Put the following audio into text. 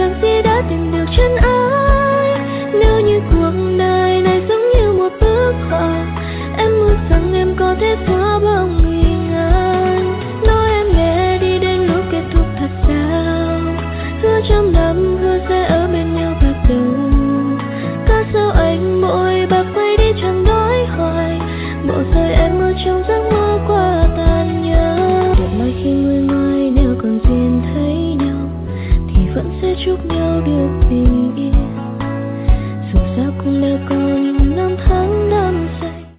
làm gì đã tìm được chân ái. Nếu như cuộc đời này giống như một bức họa, em muốn rằng em có thể xóa bao nghi ngờ. Nói em nghe đi đến lúc kết thúc thật sao? Hứa trăm năm hứa sẽ ở bên nhau bạc đầu. Có sao anh mỗi bạc quay đi chẳng nói hoài. Bỏ rơi em ở trong giấc mơ qua tàn nhẫn. Để mai khi người ngoài nếu còn duyên thấy nhau thì vẫn sẽ chúc nhau được tình